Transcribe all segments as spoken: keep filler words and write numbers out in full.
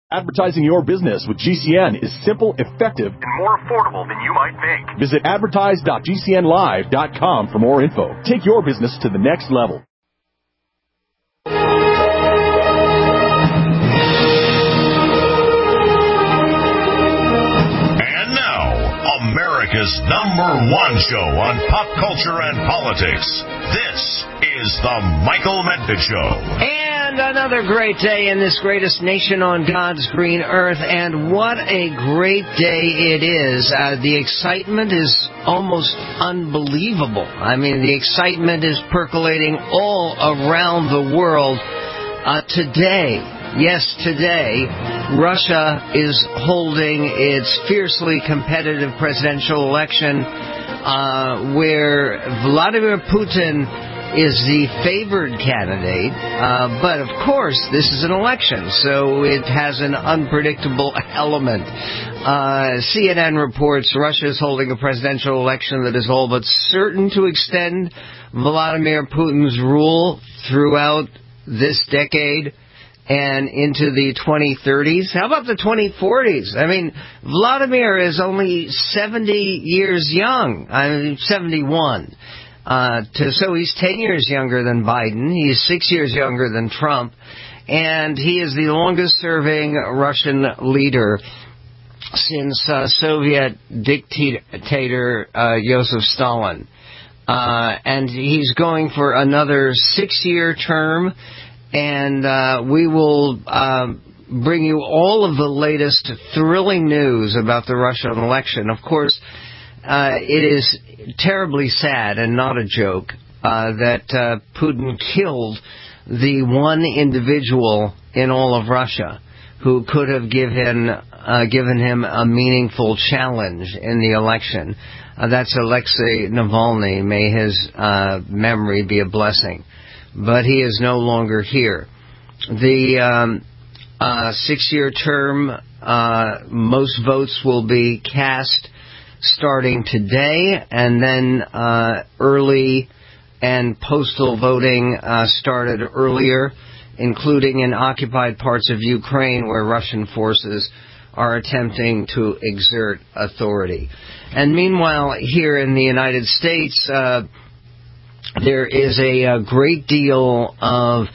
Advertising your business with G C N is simple, effective, and more affordable than you might think. Visit advertise dot g c n live dot com for more info. Take your business to the next level. And now, America's number one show on pop culture and politics. This is The Michael Medved Show. And another great day in this greatest nation on God's green earth. And what a great day it is. Uh, the excitement is almost unbelievable. I mean, the excitement is percolating all around the world. Uh, today, yes, today, Russia is holding its fiercely competitive presidential election uh, where Vladimir Putin is the favored candidate, uh, but of course this is an election, so it has an unpredictable element. Uh, C N N reports Russia is holding a presidential election that is all but certain to extend Vladimir Putin's rule throughout this decade and into the twenty thirties. How about the twenty forties? I mean, Vladimir is only seventy years young. I mean, seventy-one. Uh, to, so he's ten years younger than Biden. He's six years younger than Trump. And he is the longest-serving Russian leader since uh, Soviet dictator uh, Joseph Stalin. Uh, and he's going for another six-year term. And uh, we will uh, bring you all of the latest thrilling news about the Russian election. Of course, uh, it is terribly sad and not a joke uh, that uh, Putin killed the one individual in all of Russia who could have given uh, given him a meaningful challenge in the election. Uh, that's Alexei Navalny. May his uh, memory be a blessing. But he is no longer here. The um, uh, six-year term, uh, most votes will be cast starting today, and then uh, early and postal voting uh, started earlier, including in occupied parts of Ukraine where Russian forces are attempting to exert authority. And meanwhile, here in the United States, uh, there is a, a great deal of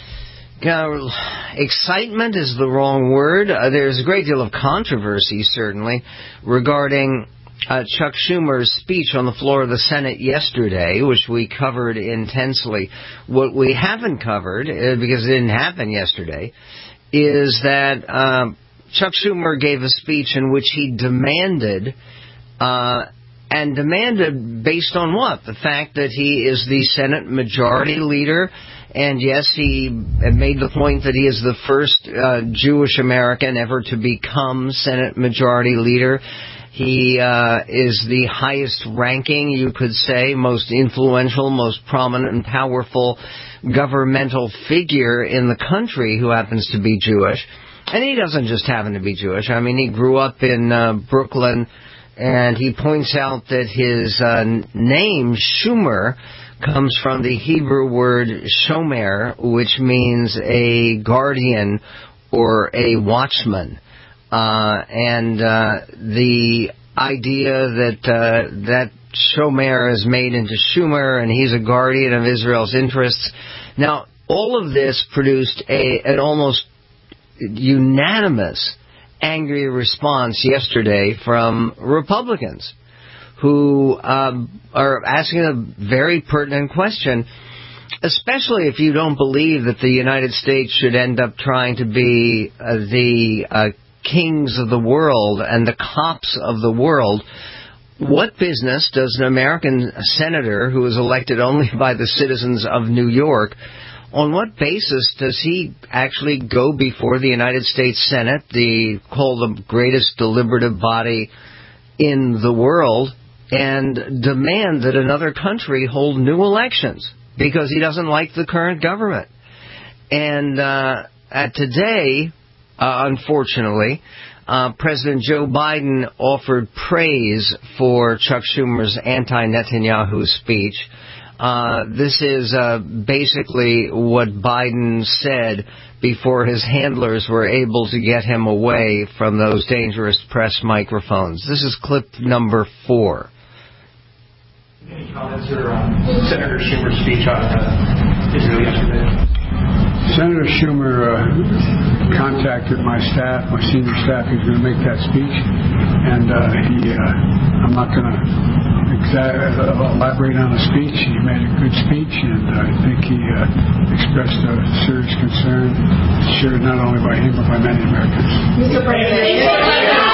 uh, excitement is the wrong word. Uh, there's a great deal of controversy, certainly, regarding Uh, Chuck Schumer's speech on the floor of the Senate yesterday, which we covered intensely. What we haven't covered, uh, because it didn't happen yesterday, is that uh, Chuck Schumer gave a speech in which he demanded, uh, and demanded based on what? The fact that he is the Senate Majority Leader, and yes, he made the point that he is the first uh, Jewish American ever to become Senate Majority Leader. He uh, is the highest ranking, you could say, most influential, most prominent and powerful governmental figure in the country who happens to be Jewish. And he doesn't just happen to be Jewish. I mean, he grew up in uh, Brooklyn, and he points out that his uh, name, Schumer, comes from the Hebrew word shomer, which means a guardian or a watchman. Uh, and uh, the idea that uh, that Shomer is made into Schumer and he's a guardian of Israel's interests. Now, all of this produced a, an almost unanimous angry response yesterday from Republicans who um, are asking a very pertinent question, especially if you don't believe that the United States should end up trying to be uh, the uh, kings of the world and the cops of the world. What business does an American senator who is elected only by the citizens of New York, on what basis does he actually go before the United States Senate, the called the greatest deliberative body in the world, and demand that another country hold new elections because he doesn't like the current government? And uh, at today, Uh, unfortunately, uh, President Joe Biden offered praise for Chuck Schumer's anti-Netanyahu speech. Uh, this is uh, basically what Biden said before his handlers were able to get him away from those dangerous press microphones. This is clip number four. Any comments or um, Senator Schumer's speech on uh, Israel yesterday? Senator Schumer uh, contacted my staff, my senior staff. He's going to make that speech, and uh, he. Uh, I'm not going to exa- uh, elaborate on the speech. He made a good speech, and I think he uh, expressed a serious concern, shared not only by him but by many Americans. Mister President.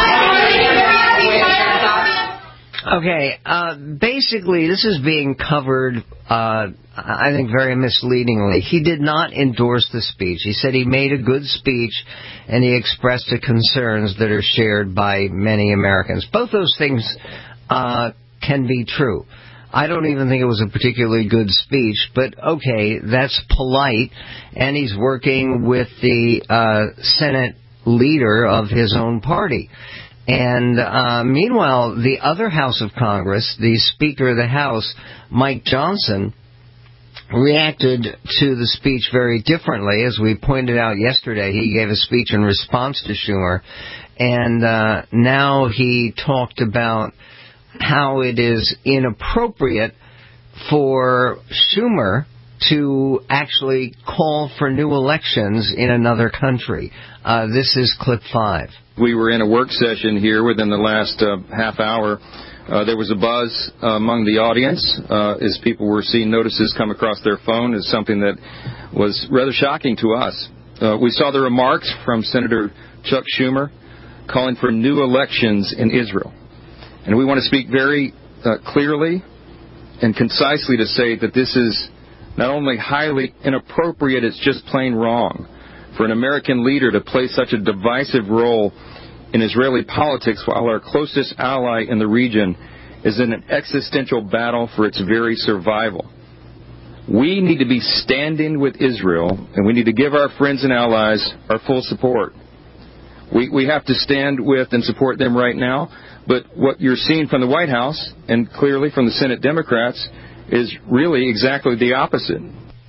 Okay, uh, basically, this is being covered, uh, I think, very misleadingly. He did not endorse the speech. He said he made a good speech, and he expressed the concerns that are shared by many Americans. Both those things uh, can be true. I don't even think it was a particularly good speech, but okay, that's polite, and he's working with the uh, Senate leader of his own party. And uh, meanwhile, the other House of Congress, the Speaker of the House, Mike Johnson, reacted to the speech very differently. As we pointed out yesterday, he gave a speech in response to Schumer, and uh, now he talked about how it is inappropriate for Schumer to actually call for new elections in another country. Uh, this is clip five. We were in a work session here within the last uh, half hour. Uh, there was a buzz uh, among the audience uh, as people were seeing notices come across their phone as something that was rather shocking to us. Uh, we saw the remarks from Senator Chuck Schumer calling for new elections in Israel. And we want to speak very uh, clearly and concisely to say that this is not only highly inappropriate, it's just plain wrong for an American leader to play such a divisive role in Israeli politics while our closest ally in the region is in an existential battle for its very survival. We need to be standing with Israel, and we need to give our friends and allies our full support. We, we have to stand with and support them right now, but what you're seeing from the White House, and clearly from the Senate Democrats, is really exactly the opposite.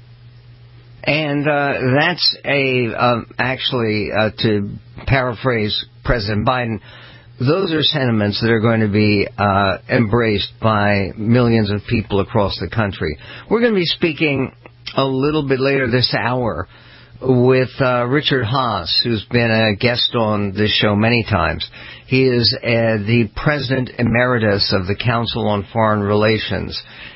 And uh, that's a, um, actually, uh, to paraphrase President Biden, those are sentiments that are going to be uh, embraced by millions of people across the country. We're going to be speaking a little bit later this hour with uh, Richard Haass, who's been a guest on this show many times. He is uh, the President Emeritus of the Council on Foreign Relations.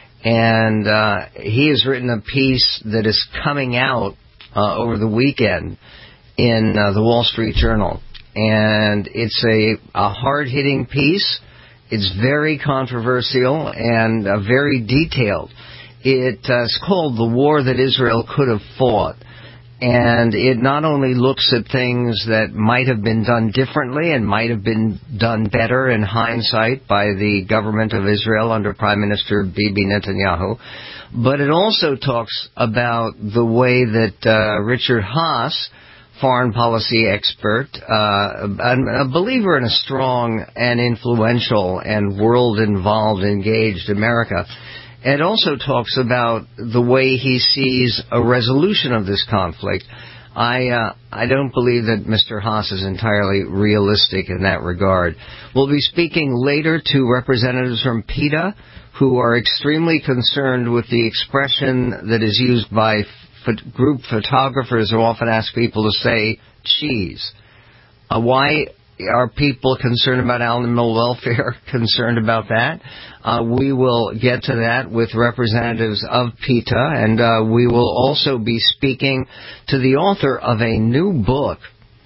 And uh, he has written a piece that is coming out uh, over the weekend in uh, the Wall Street Journal. And it's a, a hard-hitting piece. It's very controversial and uh, very detailed. It uh, is called The War That Israel Could Have Fought. And it not only looks at things that might have been done differently and might have been done better in hindsight by the government of Israel under Prime Minister Bibi Netanyahu, but it also talks about the way that uh, Richard Haass, foreign policy expert, uh, a, a believer in a strong and influential and world-involved, engaged America, it also talks about the way he sees a resolution of this conflict. I uh, I don't believe that Mister Haass is entirely realistic in that regard. We'll be speaking later to representatives from PETA who are extremely concerned with the expression that is used by ph- group photographers who often ask people to say cheese. Uh, why are people concerned about animal welfare, concerned about that? Uh, we will get to that with representatives of PETA, and uh, we will also be speaking to the author of a new book.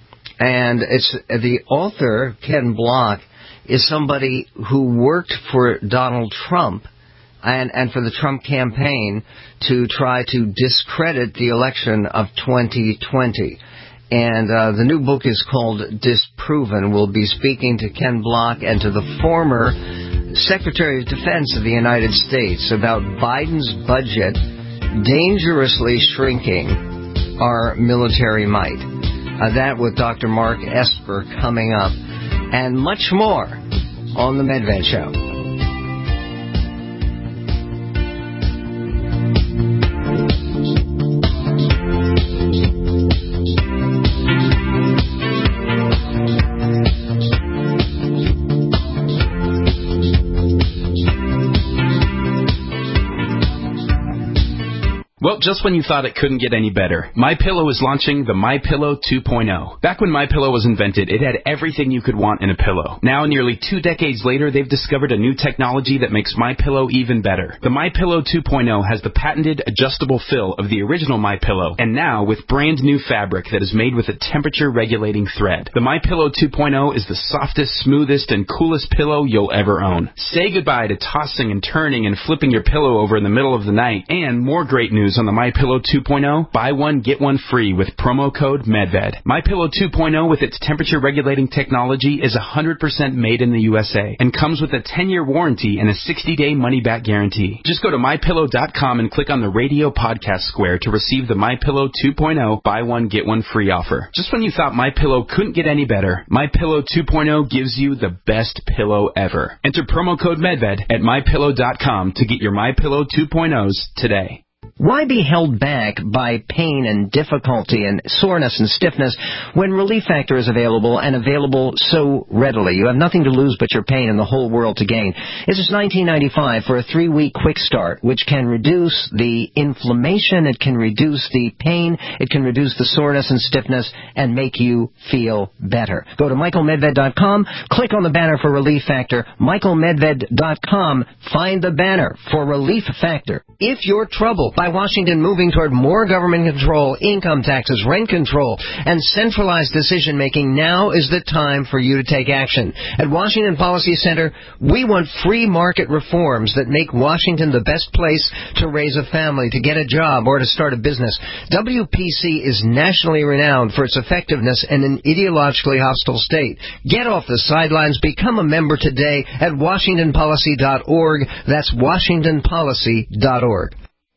And it's the author, Ken Block, is somebody who worked for Donald Trump and, and for the Trump campaign to try to discredit the election of twenty twenty. And uh, the new book is called Disproven. We'll be speaking to Ken Block and to the former Secretary of Defense of the United States about Biden's budget dangerously shrinking our military might. Uh, that with Doctor Mark Esper coming up. And much more on The Medved Show. just when you thought it couldn't get any better, MyPillow is launching the MyPillow two point oh. Back when MyPillow was invented, it had everything you could want in a pillow. Now, nearly two decades later, they've discovered a new technology that makes MyPillow even better. The MyPillow two point oh has the patented adjustable fill of the original MyPillow, and now with brand new fabric that is made with a temperature-regulating thread. The MyPillow two point oh is the softest, smoothest, and coolest pillow you'll ever own. Say goodbye to tossing and turning and flipping your pillow over in the middle of the night. And more great news on the MyPillow two point oh. Buy one, get one free with promo code MedVed. MyPillow two point oh with its temperature-regulating technology is one hundred percent made in the U S A and comes with a ten-year warranty and a sixty-day money-back guarantee. Just go to my pillow dot com and click on the radio podcast square to receive the MyPillow two point oh buy one, get one free offer. Just when you thought MyPillow couldn't get any better, MyPillow two point oh gives you the best pillow ever. Enter promo code MedVed at my pillow dot com to get your MyPillow two point ohs today. Why be held back by pain and difficulty and soreness and stiffness when Relief Factor is available and available so readily? You have nothing to lose but your pain and the whole world to gain. This is nineteen ninety-five for a three-week quick start, which can reduce the inflammation, it can reduce the pain, it can reduce the soreness and stiffness, and make you feel better. Go to michael medved dot com, click on the banner for Relief Factor, michael medved dot com, find the banner for Relief Factor. If you're troubled by Washington moving toward more government control, income taxes, rent control, and centralized decision-making, now is the time for you to take action. At Washington Policy Center, we want free market reforms that make Washington the best place to raise a family, to get a job, or to start a business. W P C is nationally renowned for its effectiveness in an ideologically hostile state. Get off the sidelines. Become a member today at washington policy dot org. That's washington policy dot org.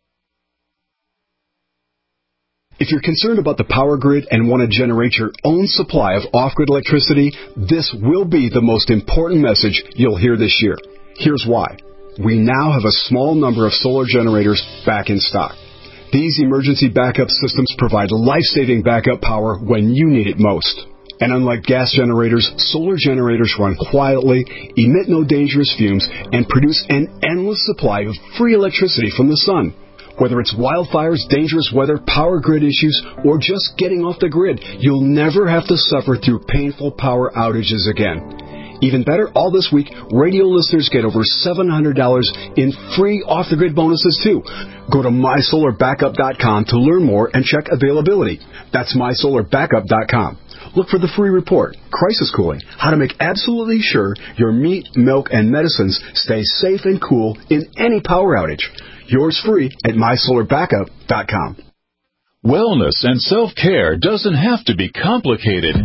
If you're concerned about the power grid and want to generate your own supply of off-grid electricity, this will be the most important message you'll hear this year. Here's why. We now have a small number of solar generators back in stock. These emergency backup systems provide life-saving backup power when you need it most. And unlike gas generators, solar generators run quietly, emit no dangerous fumes, and produce an endless supply of free electricity from the sun. Whether it's wildfires, dangerous weather, power grid issues, or just getting off the grid, you'll never have to suffer through painful power outages again. Even better, all this week, radio listeners get over seven hundred dollars in free off-the-grid bonuses, too. Go to my solar backup dot com to learn more and check availability. That's my solar backup dot com. Look for the free report, Crisis Cooling, how to make absolutely sure your meat, milk, and medicines stay safe and cool in any power outage. Yours free at my solar backup dot com. Wellness and self-care doesn't have to be complicated.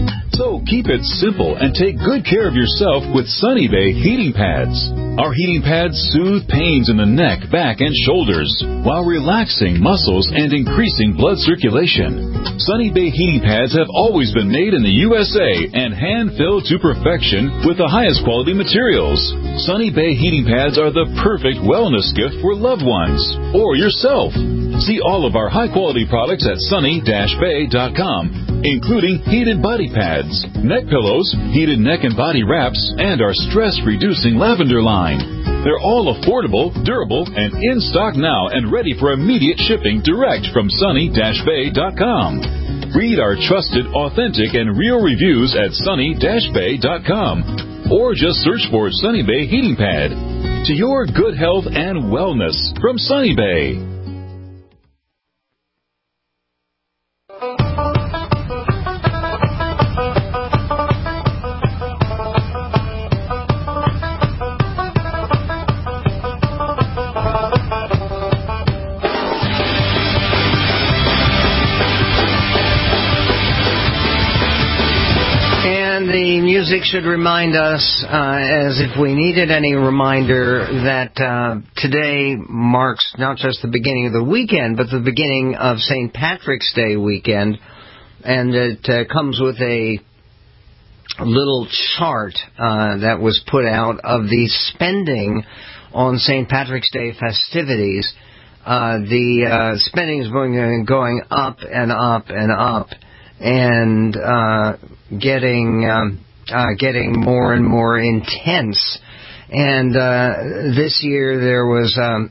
So keep it simple and take good care of yourself with Sunny Bay heating pads. Our heating pads soothe pains in the neck, back, and shoulders while relaxing muscles and increasing blood circulation. Sunny Bay heating pads have always been made in the U S A and hand-filled to perfection with the highest quality materials. Sunny Bay heating pads are the perfect wellness gift for loved ones or yourself. See all of our high-quality products at sunny dash bay dot com, including heated body pads, neck pillows, heated neck and body wraps, and our stress-reducing lavender line. They're all affordable, durable, and in stock now and ready for immediate shipping direct from sunny dash bay dot com. Read our trusted, authentic, and real reviews at sunny dash bay dot com, or just search for Sunny Bay Heating Pad. To your good health and wellness from Sunny Bay. The music should remind us, uh, as if we needed any reminder, that uh, today marks not just the beginning of the weekend, but the beginning of Saint Patrick's Day weekend. And it uh, comes with a little chart uh, that was put out of the spending on Saint Patrick's Day festivities. Uh, the uh, spending is going, going up and up and up. And uh, getting um, uh, getting more and more intense. And uh, this year there was um,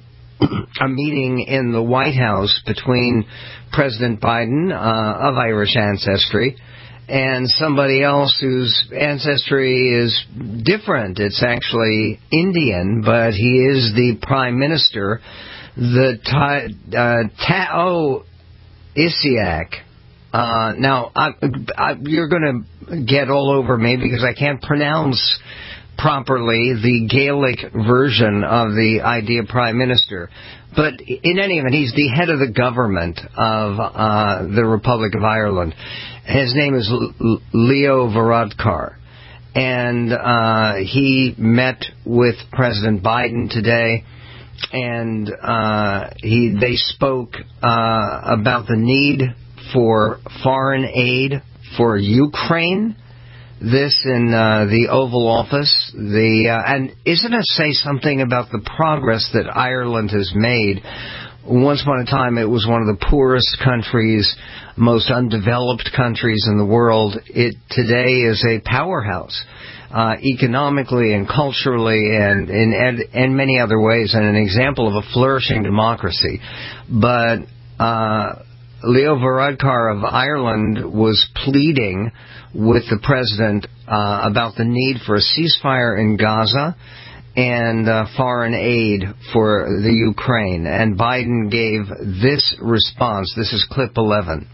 a meeting in the White House between President Biden uh, of Irish ancestry and somebody else whose ancestry is different. It's actually Indian, but he is the Prime Minister, the Ta- uh, Tao Isiak. Uh, now, I, I, you're going to get all over me because I can't pronounce properly the Gaelic version of the idea Prime Minister. But in any event, he's the head of the government of uh, the Republic of Ireland. His name is L- Leo Varadkar. And uh, he met with President Biden today, and uh, he they spoke uh, about the need for foreign aid for Ukraine. This in uh, the Oval Office. The uh, and isn't it say something about the progress that Ireland has made? Once upon a time, it was one of the poorest countries, most undeveloped countries in the world. It today is a powerhouse, uh, economically and culturally and in and, and many other ways, and an example of a flourishing democracy. But uh, Leo Varadkar of Ireland was pleading with the president uh, about the need for a ceasefire in Gaza and uh, foreign aid for the Ukraine. And Biden gave this response. This is clip eleven.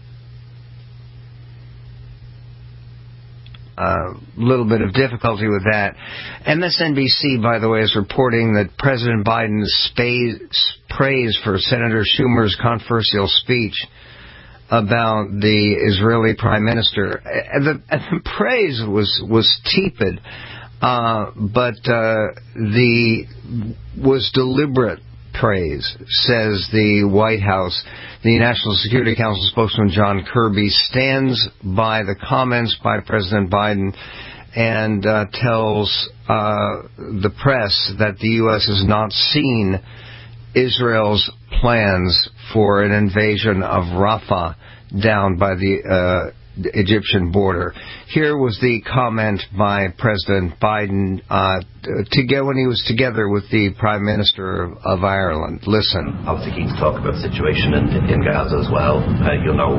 A uh, little bit of difficulty with that. M S N B C, by the way, is reporting that President Biden's space, praise for Senator Schumer's controversial speech about the Israeli Prime Minister. And the, and the praise was was tepid. Uh, but uh, the was deliberate praise, says the White House. The National Security Council spokesman John Kirby stands by the comments by President Biden and uh, tells uh, the press that the U S has not seen Israel's plans for an invasion of Rafah down by the uh, Egyptian border. Here was the comment by President Biden uh, to get when he was together with the Prime Minister of, of Ireland. Listen. Obviously keen to talk about the situation in, in Gaza as well. Uh, you'll know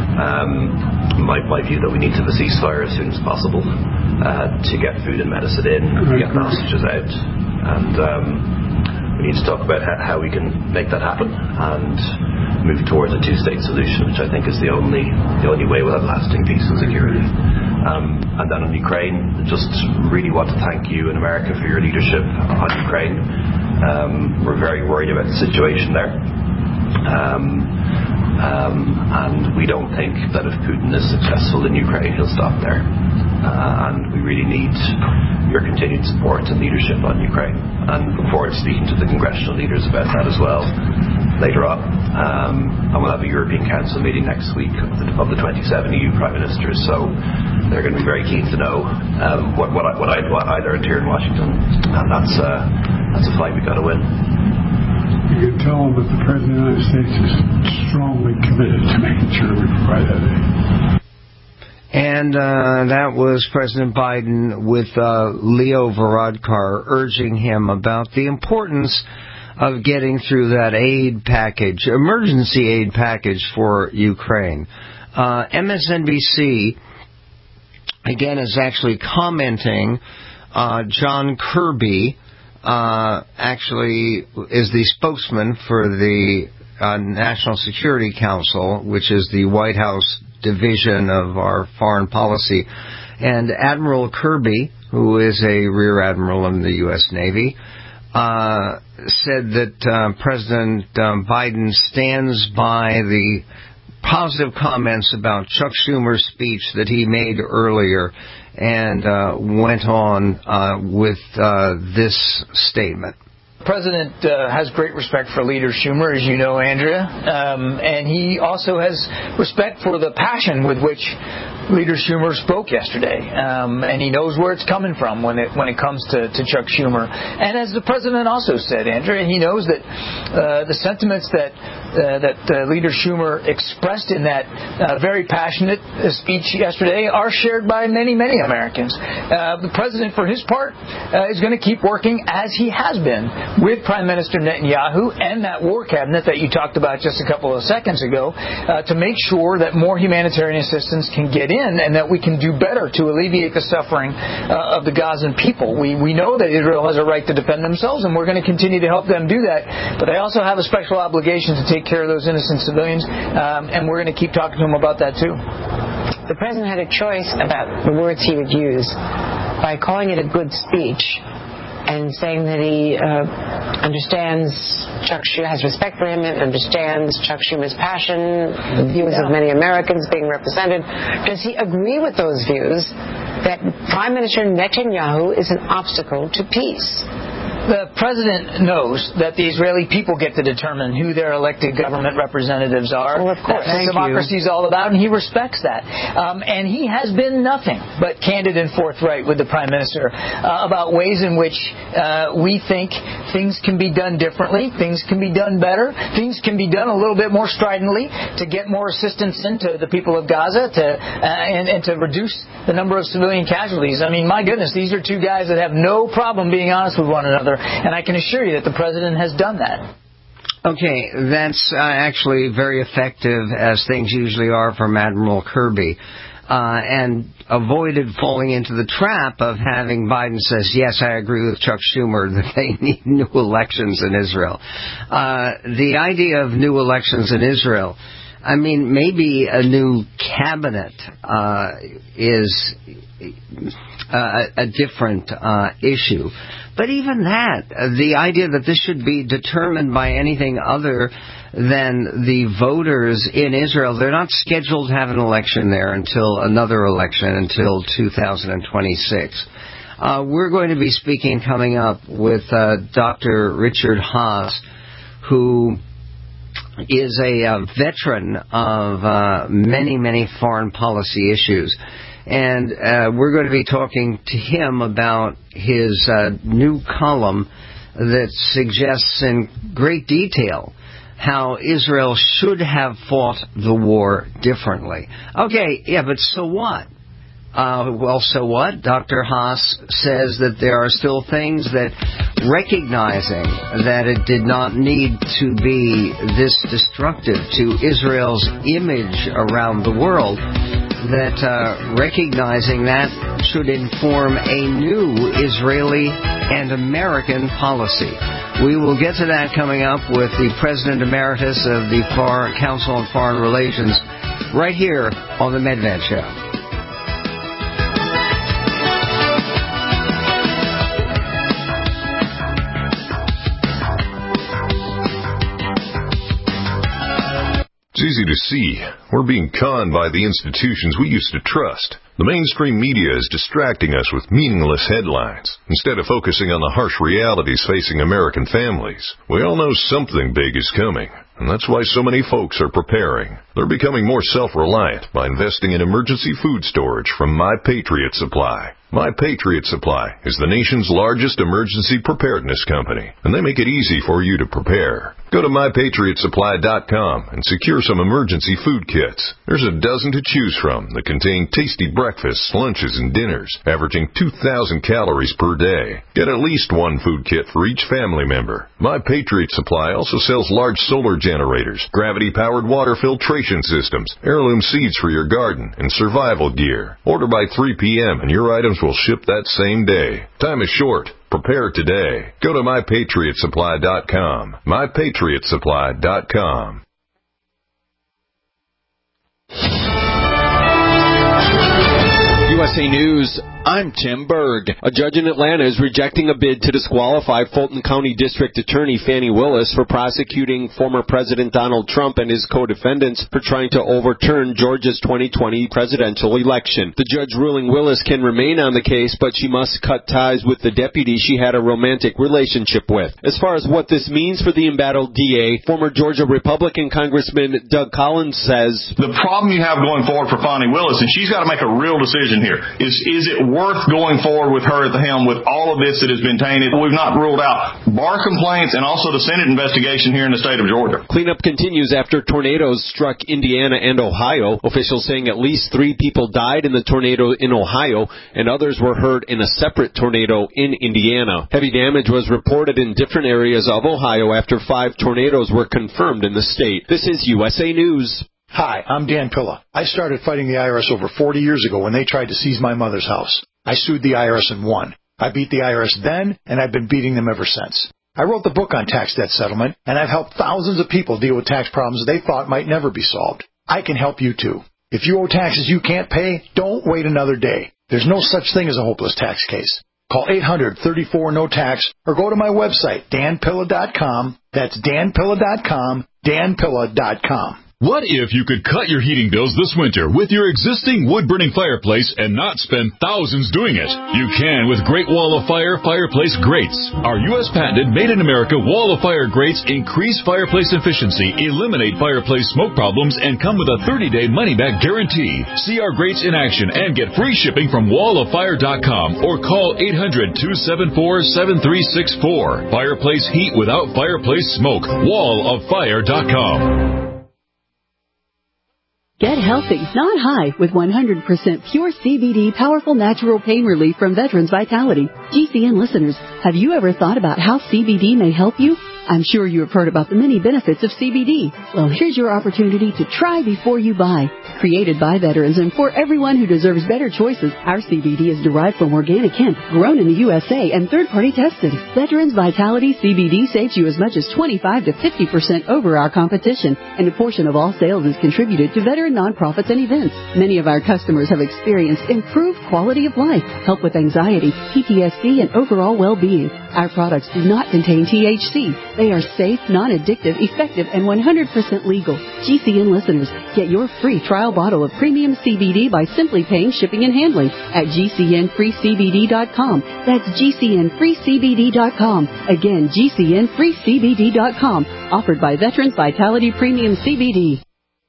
um, my, my view that we need to have a ceasefire as soon as possible uh, to get food and medicine in, get hostages out, and um, we need to talk about how, how we can make that happen and move towards a two-state solution, which I think is the only the only way we'll have lasting peace and security. Um, and then on Ukraine, just really want to thank you in America for your leadership on Ukraine. Um, we're very worried about the situation there. Um, um, and we don't think that if Putin is successful in Ukraine, he'll stop there. Uh, and we really need your continued support and leadership on Ukraine. And look forward to speaking to the congressional leaders about that as well later on. Um, and we'll have a European Council meeting next week of the, of the twenty-seven E U Prime Ministers. So they're going to be very keen to know um, what, what, I, what I what I learned here in Washington. And that's, uh, that's a fight we've got to win. You can tell them that the President of the United States is strongly committed to making sure we provide that aid. And uh, that was President Biden with uh, Leo Varadkar urging him about the importance of getting through that aid package, emergency aid package for Ukraine. Uh, M S N B C, again, is actually commenting. Uh, John Kirby uh, actually is the spokesman for the uh, National Security Council, which is the White House division of our foreign policy. And Admiral Kirby, who is a Rear Admiral in the U S Navy, uh, said that uh, President um, Biden stands by the positive comments about Chuck Schumer's speech that he made earlier, and uh, went on uh, with uh, this statement. The President uh, has great respect for Leader Schumer, as you know, Andrea, um, and he also has respect for the passion with which Leader Schumer spoke yesterday, um, and he knows where it's coming from when it when it comes to, to Chuck Schumer. And as the President also said, Andrea, he knows that uh, the sentiments that uh, that uh, Leader Schumer expressed in that uh, very passionate uh, speech yesterday are shared by many, many Americans. Uh, the President, for his part, uh, is going to keep working as he has been with Prime Minister Netanyahu and that war cabinet that you talked about just a couple of seconds ago uh, to make sure that more humanitarian assistance can get in and that we can do better to alleviate the suffering uh, of the Gazan people. We we know that Israel has a right to defend themselves, and we're going to continue to help them do that. But they also have a special obligation to take care of those innocent civilians, um, and we're going to keep talking to them about that too. The president had a choice about the words he would use. By calling it a good speech and saying that he uh, understands Chuck Schumer, has respect for him and understands Chuck Schumer's passion, the views yeah. of many Americans being represented, does he agree with those views that Prime Minister Netanyahu is an obstacle to peace? The president knows that the Israeli people get to determine who their elected government representatives are. Well, of course. That's what democracy is all about, and he respects that. Um, and he has been nothing but candid and forthright with the prime minister uh, about ways in which uh, we think things can be done differently, things can be done better, things can be done a little bit more stridently to get more assistance into the people of Gaza to uh, and, and to reduce the number of civilian casualties. I mean, my goodness, these are two guys that have no problem being honest with one another. And I can assure you that the president has done that. Okay, that's uh, actually very effective, as things usually are, from Admiral Kirby, uh, and avoided falling into the trap of having Biden says, yes, I agree with Chuck Schumer that they need new elections in Israel. Uh, the idea of new elections in Israel, I mean, maybe a new cabinet uh, is uh, a different uh, issue. But even that, the idea that this should be determined by anything other than the voters in Israel, they're not scheduled to have an election there until another election, until two thousand twenty-six. Uh, we're going to be speaking coming up with uh, Doctor Richard Haass, who is a uh, veteran of uh, many, many foreign policy issues. And uh, we're going to be talking to him about his uh, new column that suggests in great detail how Israel should have fought the war differently. Okay, yeah, but so what? Uh, well, so what? Doctor Haass says that there are still things that, recognizing that it did not need to be this destructive to Israel's image around the world, that uh, recognizing that should inform a new Israeli and American policy. We will get to that coming up with the President Emeritus of the Foreign Council on Foreign Relations right here on the Medved Show. It's easy to see. We're being conned by the institutions we used to trust. The mainstream media is distracting us with meaningless headlines instead of focusing on the harsh realities facing American families. We all know something big is coming, and that's why so many folks are preparing. They're becoming more self-reliant by investing in emergency food storage from My Patriot Supply. My Patriot Supply is the nation's largest emergency preparedness company, and they make it easy for you to prepare. Go to my patriot supply dot com and secure some emergency food kits. There's a dozen to choose from that contain tasty breakfasts, lunches, and dinners, averaging two thousand calories per day. Get at least one food kit for each family member. My Patriot Supply also sells large solar generators, gravity-powered water filtration systems, heirloom seeds for your garden, and survival gear. Order by three p.m. and your items will ship that same day. Time is short. Prepare today. Go to my patriot supply dot com. my patriot supply dot com. U S A News, I'm Tim Berg. A judge in Atlanta is rejecting a bid to disqualify Fulton County District Attorney Fani Willis for prosecuting former President Donald Trump and his co-defendants for trying to overturn Georgia's twenty twenty presidential election. The judge ruling Willis can remain on the case, but she must cut ties with the deputy she had a romantic relationship with. As far as what this means for the embattled D A, former Georgia Republican Congressman Doug Collins says, the problem you have going forward for Fani Willis is she's got to make a real decision here. here. Is is it worth going forward with her at the helm with all of this that has been tainted? We've not ruled out bar complaints and also the Senate investigation here in the state of Georgia. Cleanup continues after tornadoes struck Indiana and Ohio. Officials saying at least three people died in the tornado in Ohio, and others were hurt in a separate tornado in Indiana. Heavy damage was reported in different areas of Ohio after five tornadoes were confirmed in the state. This is U S A News. Hi, I'm Dan Pilla. I started fighting the I R S over forty years ago when they tried to seize my mother's house. I sued the I R S and won. I beat the I R S then, and I've been beating them ever since. I wrote the book on tax debt settlement, and I've helped thousands of people deal with tax problems they thought might never be solved. I can help you too. If you owe taxes you can't pay, don't wait another day. There's no such thing as a hopeless tax case. Call eight hundred, thirty-four, no tax or go to my website, dan pilla dot com. That's dan pilla dot com, dan pilla dot com. What if you could cut your heating bills this winter with your existing wood-burning fireplace and not spend thousands doing it? You can with Great Wall of Fire fireplace grates. Our U S patented made-in-America Wall of Fire grates increase fireplace efficiency, eliminate fireplace smoke problems, and come with a thirty-day money-back guarantee. See our grates in action and get free shipping from wall of fire dot com or call eight hundred, two seven four, seven three six four. Fireplace heat without fireplace smoke. wall of fire dot com. Get healthy, not high, with one hundred percent pure C B D powerful natural pain relief from Veterans Vitality. G C N listeners, have you ever thought about how C B D may help you? I'm sure you have heard about the many benefits of C B D. Well, here's your opportunity to try before you buy. Created by veterans and for everyone who deserves better choices, our C B D is derived from organic hemp, grown in the U S A and third-party tested. Veterans Vitality C B D saves you as much as twenty-five to fifty percent over our competition, and a portion of all sales is contributed to veteran nonprofits and events. Many of our customers have experienced improved quality of life, help with anxiety, P T S D, and overall well-being. Our products do not contain T H C. They are safe, non-addictive, effective, and one hundred percent legal. G C N listeners, get your free trial bottle of premium C B D by simply paying shipping and handling at G C N free C B D dot com. That's G C N free C B D dot com. Again, G C N free C B D dot com. Offered by Veterans Vitality Premium C B D.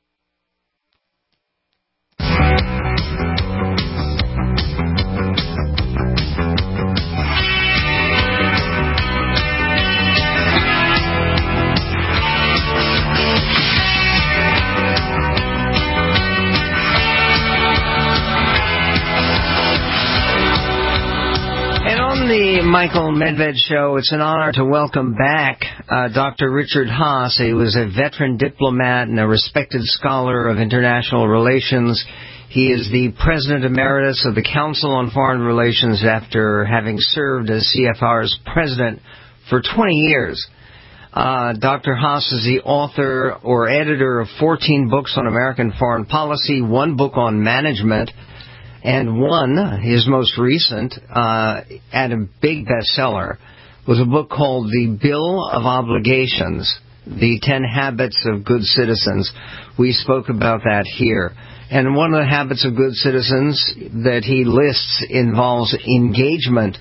The Michael Medved Show. It's an honor to welcome back uh, Doctor Richard Haass. He was a veteran diplomat and a respected scholar of international relations. He is the President Emeritus of the Council on Foreign Relations after having served as C F R's president for twenty years. Uh, Doctor Haass is the author or editor of fourteen books on American foreign policy, one book on management, and one, his most recent, uh, and a big bestseller, was a book called The Bill of Obligations, The Ten Habits of Good Citizens. We spoke about that here. And one of the habits of good citizens that he lists involves engagement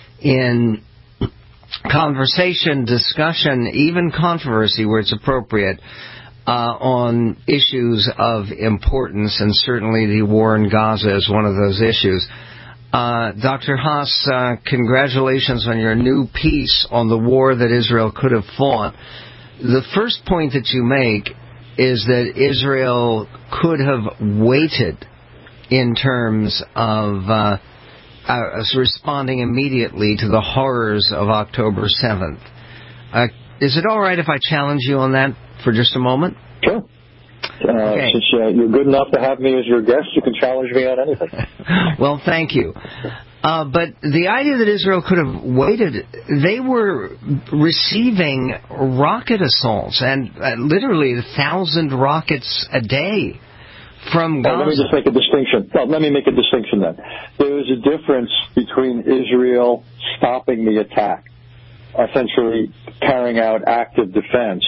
in conversation, discussion, even controversy where it's appropriate, Uh, on issues of importance, and certainly the war in Gaza is one of those issues. Uh, Doctor Haass, uh, congratulations on your new piece on the war that Israel could have fought. The first point that you make is that Israel could have waited in terms of uh, uh, responding immediately to the horrors of October seventh. Uh, is it all right if I challenge you on that for just a moment? Sure. Uh, okay. Since uh, you're good enough to have me as your guest, you can challenge me on anything. Well, thank you. Uh, but the idea that Israel could have waited, they were receiving rocket assaults and uh, literally a thousand rockets a day from Gaza. Well, let me just make a distinction. Well, let me make a distinction then. There is a difference between Israel stopping the attack, essentially carrying out active defense.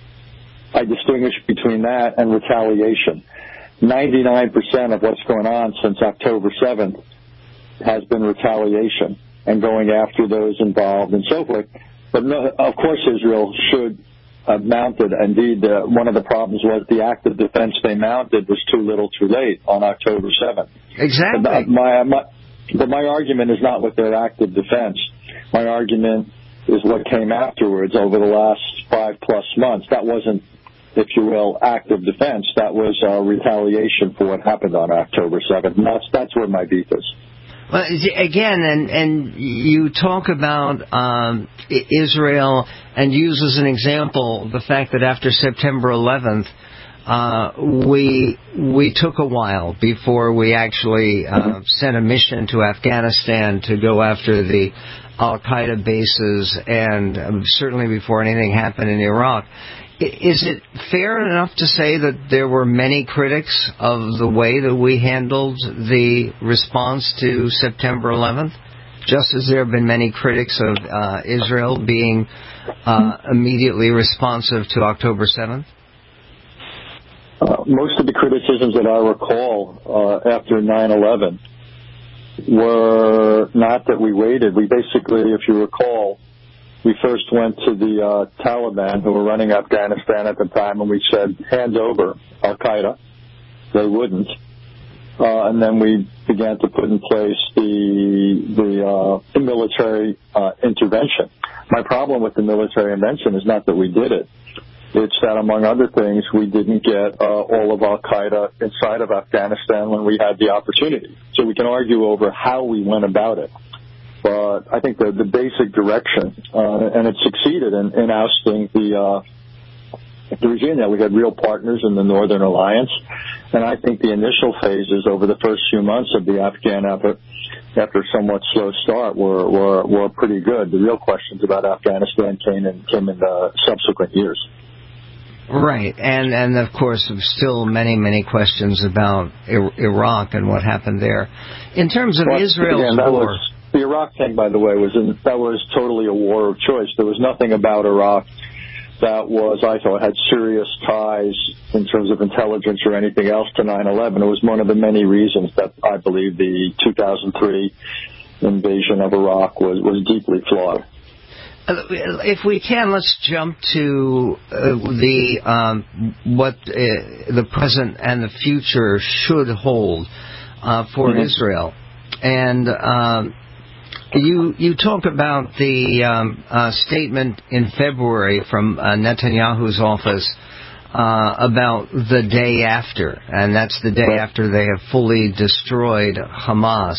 I distinguish between that and retaliation. ninety-nine percent of what's going on since October seventh has been retaliation and going after those involved and so forth. But no, of course Israel should uh, mounted. Indeed, uh, one of the problems was the active defense they mounted was too little too late on October seventh. Exactly. But my, my, but my argument is not with their active defense. My argument is what came afterwards over the last five-plus months. That wasn't, if you will, active defense. That was uh, retaliation for what happened on October seventh. And that's, that's where my beef is. Well, again, and, and you talk about um, Israel and use as an example the fact that after September eleventh, uh, we we took a while before we actually uh, sent a mission to Afghanistan to go after the Al-Qaeda bases, and um, certainly before anything happened in Iraq. Is it fair enough to say that there were many critics of the way that we handled the response to September eleventh, just as there have been many critics of uh, Israel being uh, immediately responsive to October seventh? Uh, most of the criticisms that I recall uh, after nine eleven were not that we waited. We basically, if you recall, we first went to the uh, Taliban, who were running Afghanistan at the time, and we said, hand over Al-Qaeda. They wouldn't. Uh, and then we began to put in place the the, uh, the military uh, intervention. My problem with the military intervention is not that we did it. It's that, among other things, we didn't get uh, all of Al-Qaeda inside of Afghanistan when we had the opportunity. So we can argue over how we went about it. But I think the, the basic direction, uh, and it succeeded in, in ousting the, uh, the regime. That we had real partners in the Northern Alliance, and I think the initial phases over the first few months of the Afghan effort, after a somewhat slow start, were, were, were pretty good. The real questions about Afghanistan came in, came in the subsequent years. Right, and and of course, still many, many questions about Iraq and what happened there. In terms of well, Israel's again, that war... Was, the Iraq thing, by the way, was in, that was totally a war of choice. There was nothing about Iraq that was, I thought, had serious ties in terms of intelligence or anything else to nine eleven. It was one of the many reasons that I believe the two thousand three invasion of Iraq was, was deeply flawed. If we can, let's jump to uh, the um, what uh, the present and the future should hold uh, for mm-hmm. Israel. And um, you you talk about the um, uh, statement in February from uh, Netanyahu's office uh, about the day after, and that's the day after they have fully destroyed Hamas.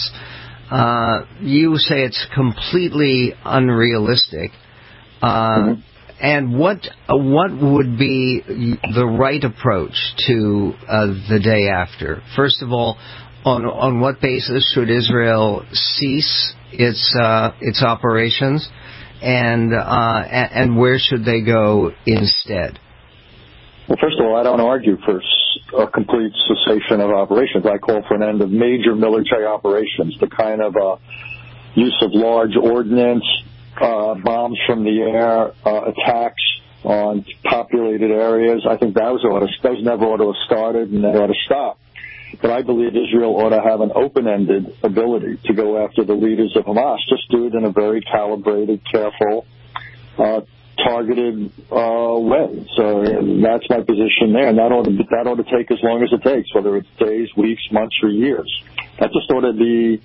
Uh, you say it's completely unrealistic. Uh, mm-hmm. And what uh, what would be the right approach to uh, the day after? First of all, on on what basis should Israel cease its uh, its operations, and uh, and where should they go instead? Well, first of all, I don't argue for a complete cessation of operations. I call for an end of major military operations, the kind of uh, use of large ordnance, uh, bombs from the air, uh, attacks on populated areas. I think those, ought to, those never ought to have started, and they ought to stop. But I believe Israel ought to have an open-ended ability to go after the leaders of Hamas. Just do it in a very calibrated, careful, uh, targeted uh, way. So that's my position there, and that ought to that ought to take as long as it takes, whether it's days, weeks, months, or years. That just ought to be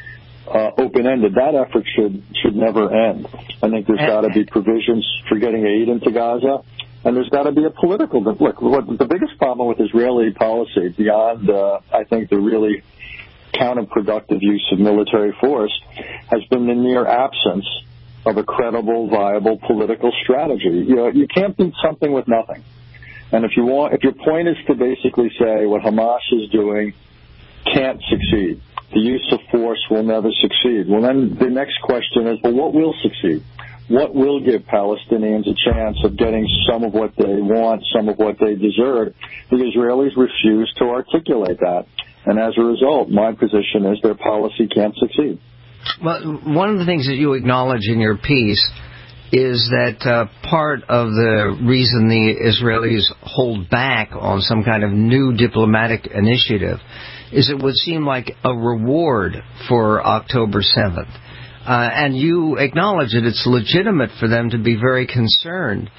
uh, open-ended. That effort should should never end. I think there's got to be provisions for getting aid into Gaza, and there's got to be a political look. What the biggest problem with Israeli policy, beyond uh, I think the really counterproductive use of military force, has been the near absence of a credible, viable political strategy. You know, you can't beat something with nothing. And if you want, if your point is to basically say what Hamas is doing can't succeed, the use of force will never succeed, well, then the next question is, well, what will succeed? What will give Palestinians a chance of getting some of what they want, some of what they deserve? The Israelis refuse to articulate that. And as a result, my position is their policy can't succeed. Well, one of the things that you acknowledge in your piece is that uh, part of the reason the Israelis hold back on some kind of new diplomatic initiative is it would seem like a reward for October seventh. Uh, and you acknowledge that it's legitimate for them to be very concerned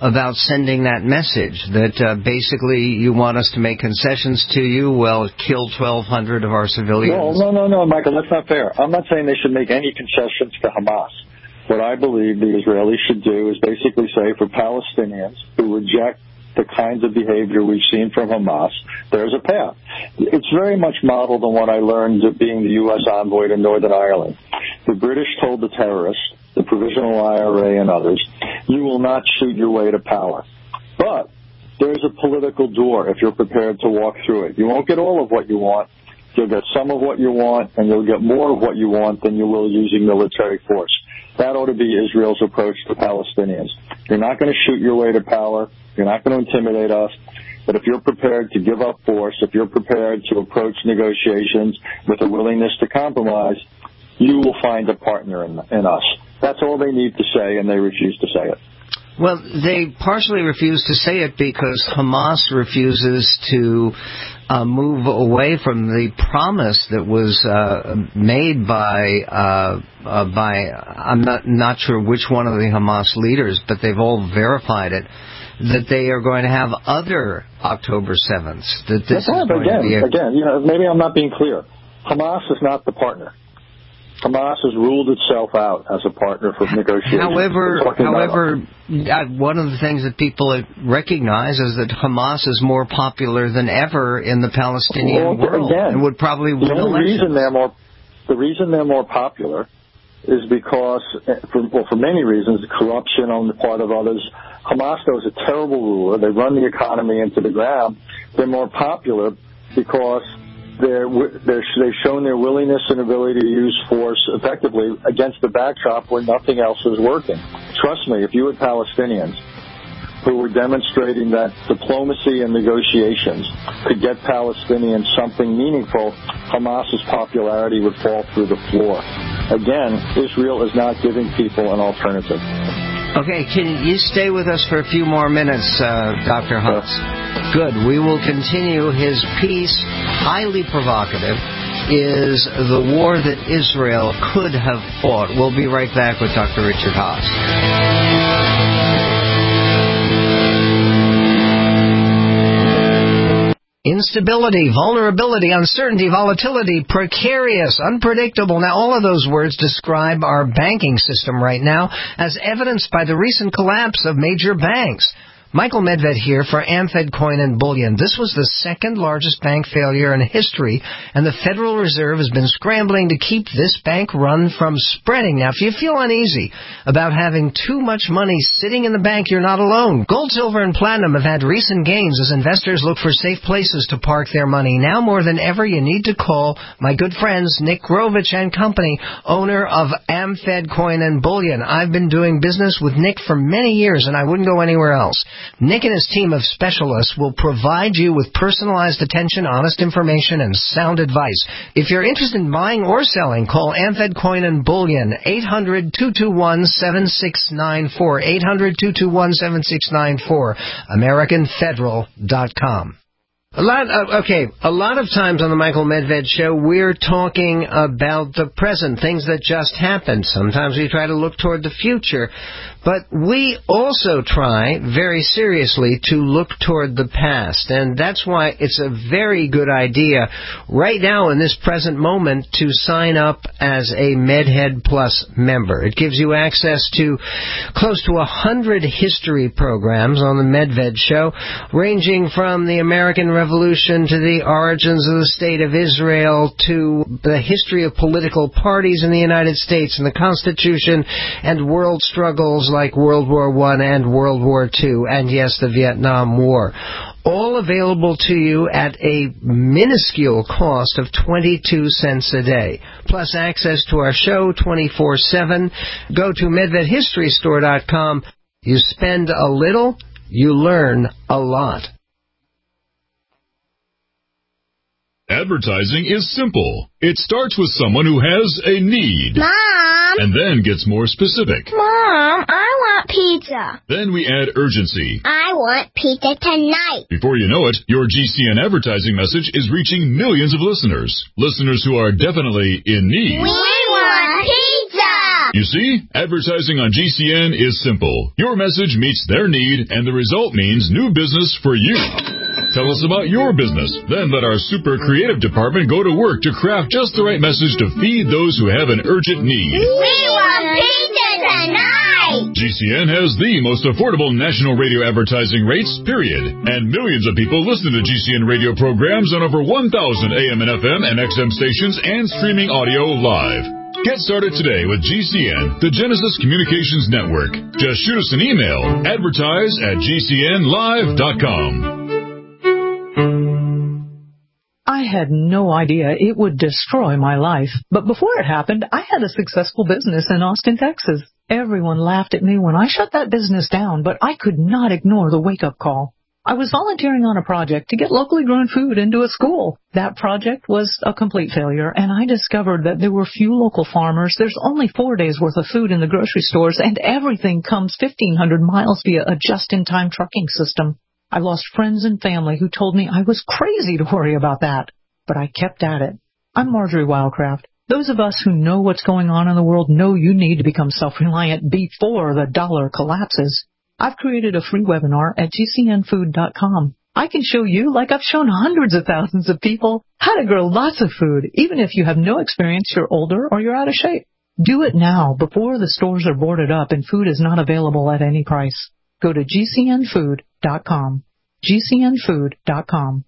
about sending that message that uh, basically you want us to make concessions to you? Well, kill twelve hundred of our civilians. No, no, no, no, Michael, that's not fair. I'm not saying they should make any concessions to Hamas. What I believe the Israelis should do is basically say for Palestinians who reject the kinds of behavior we've seen from Hamas, there's a path. It's very much modeled on what I learned being the U S envoy to Northern Ireland. The British told the terrorists, the Provisional I R A and others, you will not shoot your way to power. But there's a political door if you're prepared to walk through it. You won't get all of what you want. You'll get some of what you want, and you'll get more of what you want than you will using military force. That ought to be Israel's approach to Palestinians. You're not going to shoot your way to power. You're not going to intimidate us. But if you're prepared to give up force, if you're prepared to approach negotiations with a willingness to compromise, you will find a partner in, in us. That's all they need to say, and they refuse to say it. Well, they partially refuse to say it because Hamas refuses to uh, move away from the promise that was uh, made by uh, uh, by I'm not not sure which one of the Hamas leaders, but they've all verified it, that they are going to have other October seventh. That this yeah, is going again, to be a... again, you know, maybe I'm not being clear. Hamas is not the partner. Hamas has ruled itself out as a partner for negotiations. However, however, uh, one of the things that people recognize is that Hamas is more popular than ever in the Palestinian well, world, again, and would probably win the only elections. reason they're more, the reason they're more popular is because, for, well, for many reasons, corruption on the part of others. Hamas, though, is a terrible ruler. They run the economy into the ground. They're more popular because They're, they're, they've shown their willingness and ability to use force effectively against the backdrop where nothing else is working. Trust me, if you had Palestinians who were demonstrating that diplomacy and negotiations could get Palestinians something meaningful, Hamas's popularity would fall through the floor. Again, Israel is not giving people an alternative. Okay, can you stay with us for a few more minutes, uh, Doctor Hunts? Good. We will continue his piece, highly provocative, is the war that Israel could have fought. We'll be right back with Doctor Richard Haass. Instability, vulnerability, uncertainty, volatility, precarious, unpredictable. Now, all of those words describe our banking system right now, as evidenced by the recent collapse of major banks. Michael Medved here for Amfed Coin and Bullion. This was the second largest bank failure in history, and the Federal Reserve has been scrambling to keep this bank run from spreading. Now, if you feel uneasy about having too much money sitting in the bank, you're not alone. Gold, silver, and platinum have had recent gains as investors look for safe places to park their money. Now more than ever, you need to call my good friends Nick Grovich and Company, owner of Amfed Coin and Bullion. I've been doing business with Nick for many years, and I wouldn't go anywhere else. Nick and his team of specialists will provide you with personalized attention, honest information, and sound advice. If you're interested in buying or selling, call Amfed Coin and Bullion, eight hundred, two two one, seven six nine four, eight hundred, two two one, seven six nine four, American Federal dot com. A lot of, okay, a lot of times on the Michael Medved Show, we're talking about the present, things that just happened. Sometimes we try to look toward the future. But we also try, very seriously, to look toward the past. And that's why it's a very good idea, right now in this present moment, to sign up as a MedHead Plus member. It gives you access to close to a hundred history programs on the Medved Show, ranging from the American Revolution to the origins of the State of Israel to the history of political parties in the United States and the Constitution and world struggles like World War One and World War Two, and yes, the Vietnam War. All available to you at a minuscule cost of twenty-two cents a day. Plus access to our show twenty-four seven. Go to Medved History Store dot com. You spend a little, you learn a lot. Advertising is simple. It starts with someone who has a need. Mom! And then gets more specific. Mom, I want pizza. Then we add urgency. I want pizza tonight. Before you know it, your G C N advertising message is reaching millions of listeners. Listeners who are definitely in need. We want pizza! You see, advertising on G C N is simple. Your message meets their need, and the result means new business for you. Tell us about your business. Then let our super creative department go to work to craft just the right message to feed those who have an urgent need. We want pizza tonight! G C N has the most affordable national radio advertising rates, period. And millions of people listen to G C N radio programs on over one thousand A M and F M and X M stations and streaming audio live. Get started today with G C N, the Genesis Communications Network. Just shoot us an email, advertise at G C N live dot com. I had no idea it would destroy my life. But before it happened, I had a successful business in Austin, Texas. Everyone laughed at me when I shut that business down, but I could not ignore the wake-up call. I was volunteering on a project to get locally grown food into a school. That project was a complete failure, and I discovered that there were few local farmers. There's only four days' worth of food in the grocery stores, and everything comes fifteen hundred miles via a just-in-time trucking system. I lost friends and family who told me I was crazy to worry about that, but I kept at it. I'm Marjorie Wildcraft. Those of us who know what's going on in the world know you need to become self-reliant before the dollar collapses. I've created a free webinar at G C N food dot com. I can show you, like I've shown hundreds of thousands of people, how to grow lots of food, even if you have no experience, you're older, or you're out of shape. Do it now, before the stores are boarded up and food is not available at any price. Go to G C N food dot com. G C N food dot com.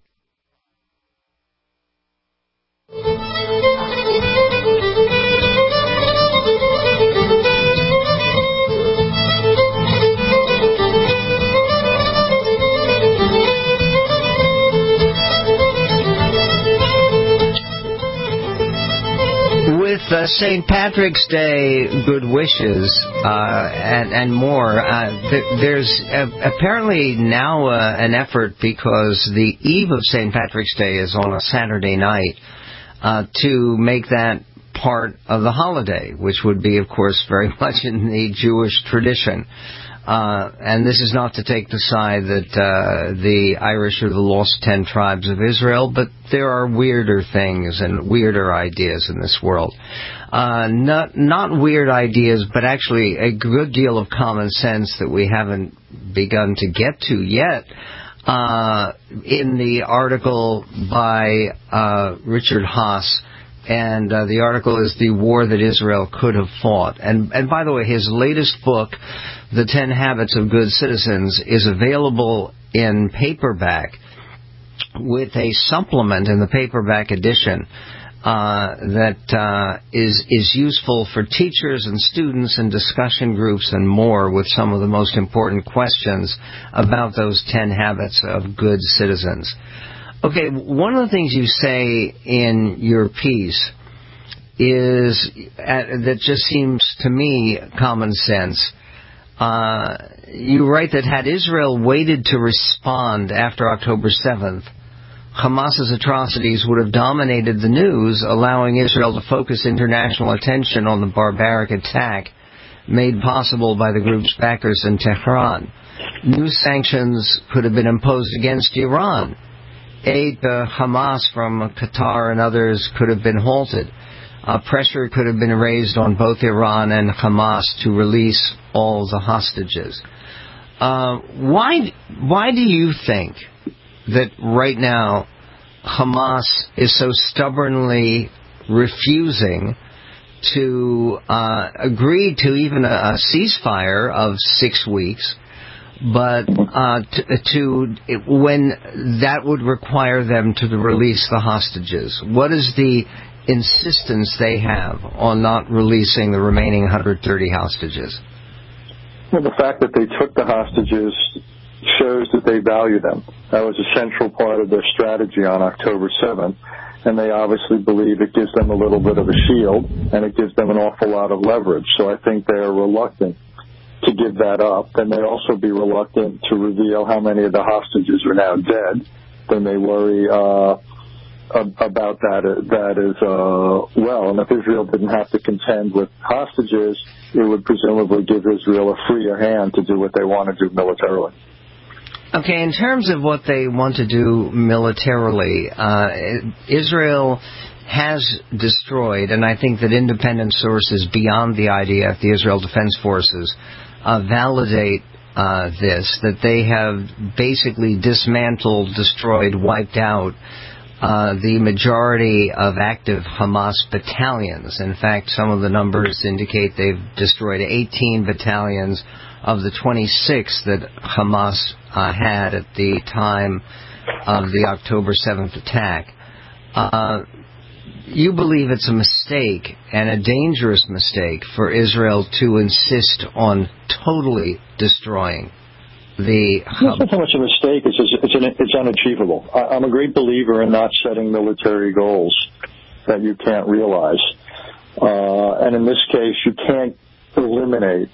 With uh, Saint Patrick's Day good wishes uh, and, and more, uh, th- there's uh, apparently now uh, an effort, because the eve of Saint Patrick's Day is on a Saturday night, uh, to make that part of the holiday, which would be, of course, very much in the Jewish tradition. Uh, and this is not to take the side that uh, the Irish are the lost ten tribes of Israel, but there are weirder things and weirder ideas in this world. Uh, not, not weird ideas, but actually a good deal of common sense that we haven't begun to get to yet. Uh, in the article by uh, Richard Haas, and uh, the article is The War That Israel Could Have Fought. And, and by the way, his latest book, The Ten Habits of Good Citizens, is available in paperback with a supplement in the paperback edition uh, that uh, is, is useful for teachers and students and discussion groups and more, with some of the most important questions about those ten habits of good citizens. Okay, one of the things you say in your piece is, uh, that just seems to me common sense. Uh, you write that had Israel waited to respond after October seventh, Hamas's atrocities would have dominated the news, allowing Israel to focus international attention on the barbaric attack made possible by the group's backers in Tehran. New sanctions could have been imposed against Iran. Aid to Hamas from Qatar and others could have been halted. Uh, pressure could have been raised on both Iran and Hamas to release all the hostages. Uh, why, why do you think that right now Hamas is so stubbornly refusing to uh, agree to even a, a ceasefire of six weeks, but uh, to, to when that would require them to release the hostages? What is the insistence they have on not releasing the remaining one hundred thirty hostages? Well, the fact that they took the hostages shows that they value them. That was a central part of their strategy on October seventh, and they obviously believe it gives them a little bit of a shield, and it gives them an awful lot of leverage. So I think they're reluctant to give that up. They may also be reluctant to reveal how many of the hostages are now dead. They may worry uh, about that, that as uh, well. And if Israel didn't have to contend with hostages, it would presumably give Israel a freer hand to do what they want to do militarily. Okay, in terms of what they want to do militarily, uh, Israel has destroyed, and I think that independent sources beyond the I D F, the Israel Defense Forces, uh, validate uh, this, that they have basically dismantled, destroyed, wiped out uh, the majority of active Hamas battalions. In fact, some of the numbers indicate they've destroyed eighteen battalions of the twenty-six that Hamas uh, had at the time of the October seventh attack. Uh, you believe it's a mistake, and a dangerous mistake, for Israel to insist on totally destroying the... It's not so much a mistake, it's, it's, an, it's unachievable. I, I'm a great believer in not setting military goals that you can't realize. Uh, and in this case, you can't eliminate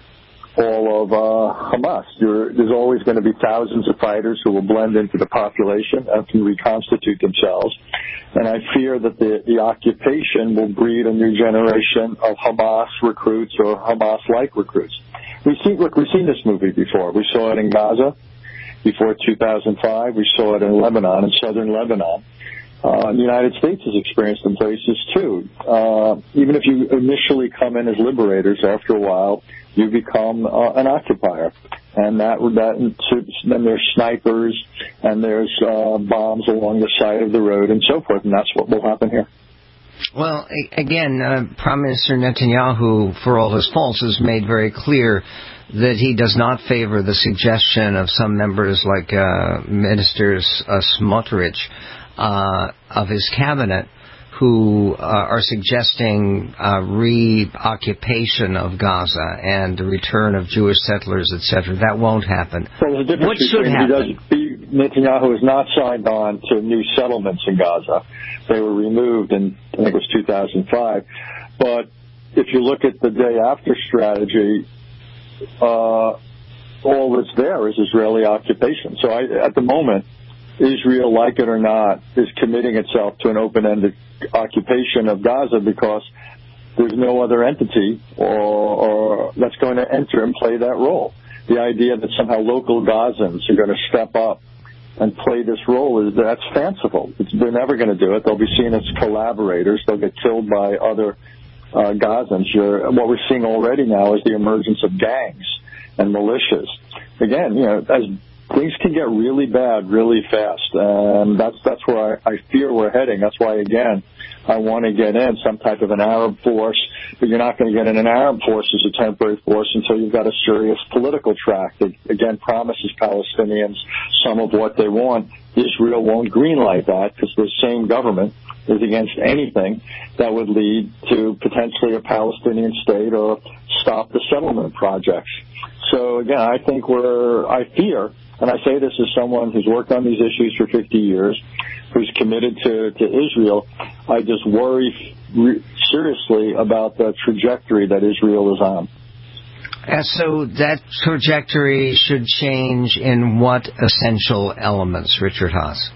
all of uh, Hamas. You're, there's always going to be thousands of fighters who will blend into the population and can reconstitute themselves. And I fear that the, the occupation will breed a new generation of Hamas recruits or Hamas-like recruits. We've seen, look, we've seen this movie before. We saw it in Gaza before two thousand five. We saw it in Lebanon, in southern Lebanon. Uh, the United States has experienced in places too. Uh, even if you initially come in as liberators, after a while, you become uh, an occupier. And that, that then there's snipers and there's uh, bombs along the side of the road and so forth, and that's what will happen here. Well, again, uh, Prime Minister Netanyahu, for all his faults, has made very clear that he does not favor the suggestion of some members like uh, Ministers uh, Smotrich uh, of his cabinet who uh, are suggesting uh, reoccupation of Gaza and the return of Jewish settlers, et cetera. That won't happen. Well, there's a difference what should happen? He does, he, Netanyahu has not signed on to new settlements in Gaza. They were removed in, I think it was two thousand five. But if you look at the day after strategy, uh, all that's there is Israeli occupation. So I, at the moment, Israel, like it or not, is committing itself to an open-ended occupation of Gaza because there's no other entity or, or that's going to enter and play that role. The idea that somehow local Gazans are going to step up and play this role, is that's fanciful. It's, they're never going to do it. They'll be seen as collaborators. They'll get killed by other uh, Gazans. You're, what we're seeing already now is the emergence of gangs and militias. Again, you know, as things can get really bad really fast, and that's that's where I, I fear we're heading. That's why, again, I want to get in some type of an Arab force, but you're not going to get in an Arab force as a temporary force until you've got a serious political track that, again, promises Palestinians some of what they want. Israel won't greenlight that because the same government is against anything that would lead to potentially a Palestinian state or stop the settlement projects. So, again, I think we're, I fear, and I say this as someone who's worked on these issues for fifty years, who's committed to, to Israel, I just worry re- seriously about the trajectory that Israel is on. Uh, so that trajectory should change in what essential elements, Richard Haass?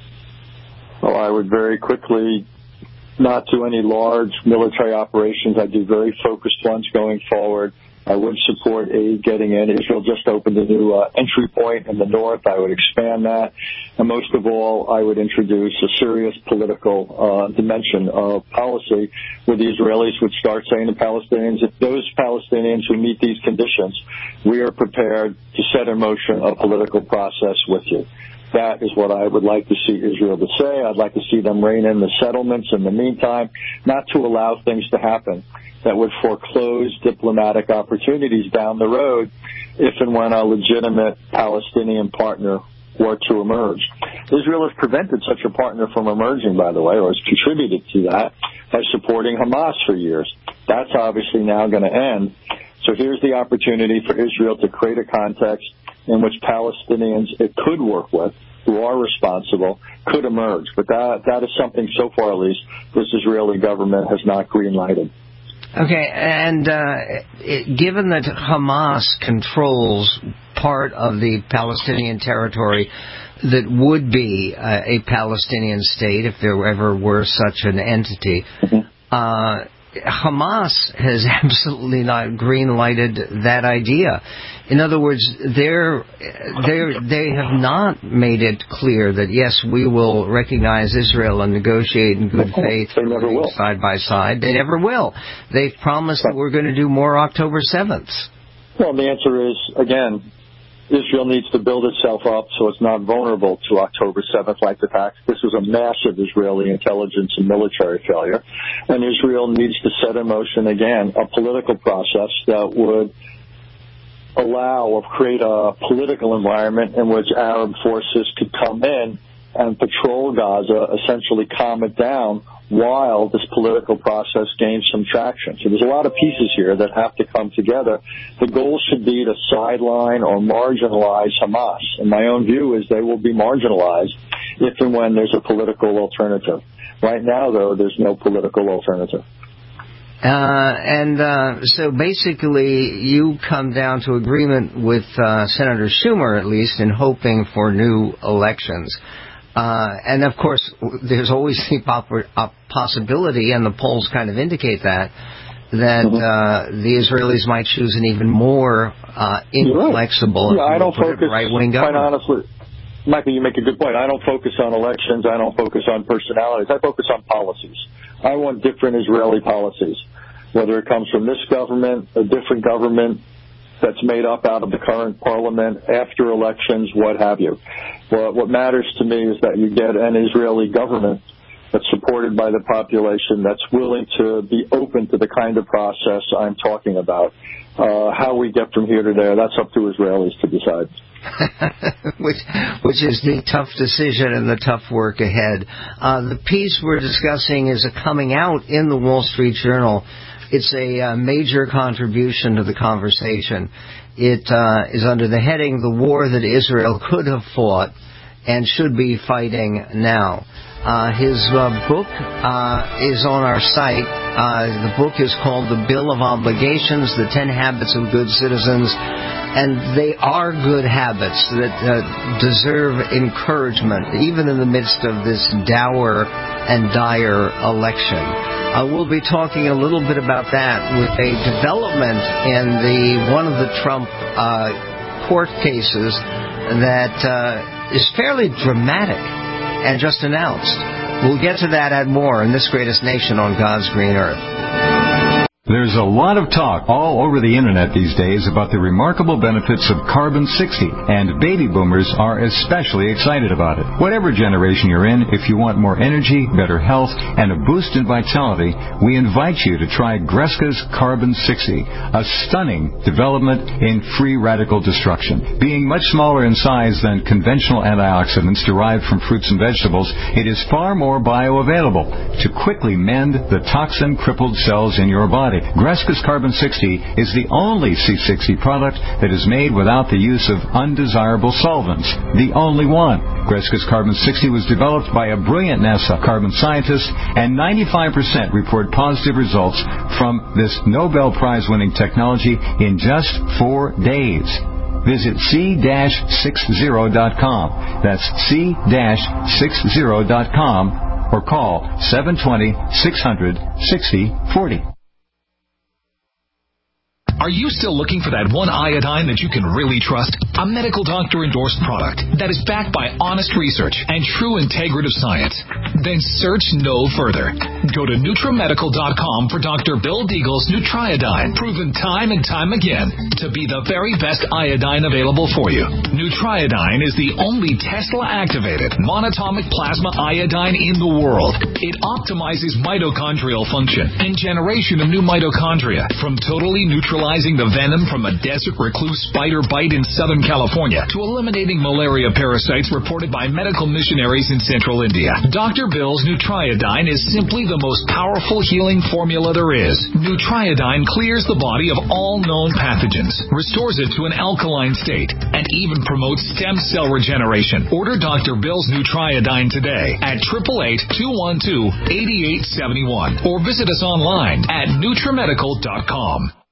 Well, I would very quickly not do any large military operations. I'd do very focused ones going forward. I would support aid getting in. Israel just opened a new uh, entry point in the north. I would expand that. And most of all, I would introduce a serious political uh, dimension of policy where the Israelis would start saying to Palestinians, if those Palestinians who meet these conditions, we are prepared to set in motion a political process with you. That is what I would like to see Israel to say. I'd like to see them rein in the settlements in the meantime, not to allow things to happen that would foreclose diplomatic opportunities down the road if and when a legitimate Palestinian partner were to emerge. Israel has prevented such a partner from emerging, by the way, or has contributed to that by supporting Hamas for years. That's obviously now going to end. So here's the opportunity for Israel to create a context in which Palestinians it could work with, who are responsible, could emerge. But that that is something, so far at least, this Israeli government has not green-lighted. Okay, and uh, it, given that Hamas controls part of the Palestinian territory that would be uh, a Palestinian state if there ever were such an entity, mm-hmm. uh, Hamas has absolutely not green-lighted that idea. In other words, they're, they're, they have not made it clear that, yes, we will recognize Israel and negotiate in good faith they never will. side by side. They never will. They've promised that we're going to do more October seventh. Well, the answer is, again, Israel needs to build itself up so it's not vulnerable to October seventh-like attacks. This was a massive Israeli intelligence and military failure. And Israel needs to set in motion, again, a political process that would allow or create a political environment in which Arab forces could come in and patrol Gaza, essentially calm it down, while this political process gains some traction. So there's a lot of pieces here that have to come together. The goal should be to sideline or marginalize Hamas. And my own view is they will be marginalized if and when there's a political alternative. Right now, though, there's no political alternative. Uh, and uh, so basically you come down to agreement with uh, Senator Schumer, at least, in hoping for new elections. Uh, and, of course, there's always the pop- uh, possibility, and the polls kind of indicate that, that uh, the Israelis might choose an even more uh, inflexible, yeah, I don't focus, right-wing quite government. honestly, Michael, you make a good point. I don't focus on elections. I don't focus on personalities. I focus on policies. I want different Israeli policies, whether it comes from this government, a different government that's made up out of the current parliament, after elections, what have you. Well, what matters to me is that you get an Israeli government that's supported by the population, that's willing to be open to the kind of process I'm talking about. Uh, how we get from here to there, that's up to Israelis to decide. which, which is the tough decision and the tough work ahead. Uh, the piece we're discussing is a coming out in the Wall Street Journal. It's a uh, major contribution to the conversation. It uh, is under the heading, The War That Israel Could Have Fought and Should Be Fighting Now. Uh, his uh, book uh, is on our site. Uh, the book is called The Bill of Obligations, The Ten Habits of Good Citizens. And they are good habits that uh, deserve encouragement, even in the midst of this dour and dire election. Uh, we'll be talking a little bit about that with a development in the one of the Trump uh, court cases that uh, is fairly dramatic and just announced. We'll get to that and more in This Greatest Nation on God's Green Earth. There's a lot of talk all over the internet these days about the remarkable benefits of Carbon sixty, and baby boomers are especially excited about it. Whatever generation you're in, if you want more energy, better health, and a boost in vitality, we invite you to try Greska's Carbon sixty, a stunning development in free radical destruction. Being much smaller in size than conventional antioxidants derived from fruits and vegetables, it is far more bioavailable to quickly mend the toxin-crippled cells in your body. Greska's Carbon sixty is the only C sixty product that is made without the use of undesirable solvents. The only one. Greska's Carbon sixty was developed by a brilliant NASA carbon scientist, and ninety-five percent report positive results from this Nobel Prize-winning technology in just four days. Visit C sixty dot com. That's C sixty dot com or call seven two zero, six hundred, sixty forty. Are you still looking for that one iodine that you can really trust? A medical doctor-endorsed product that is backed by honest research and true integrative science? Then search no further. Go to Nutramedical dot com for Doctor Bill Deagle's Nutriodine, proven time and time again to be the very best iodine available for you. Nutriodine is the only Tesla-activated monatomic plasma iodine in the world. It optimizes mitochondrial function and generation of new mitochondria, from totally neutralizing the venom from a desert recluse spider bite in Southern California to eliminating malaria parasites reported by medical missionaries in central India. Doctor Bill's Nutriodine is simply the most powerful healing formula there is. Nutriodine clears the body of all known pathogens, restores it to an alkaline state, and even promotes stem cell regeneration. Order Doctor Bill's Nutriodine today at eight eight eight, two one two, eight eight seven one or visit us online at Nutramedical dot com.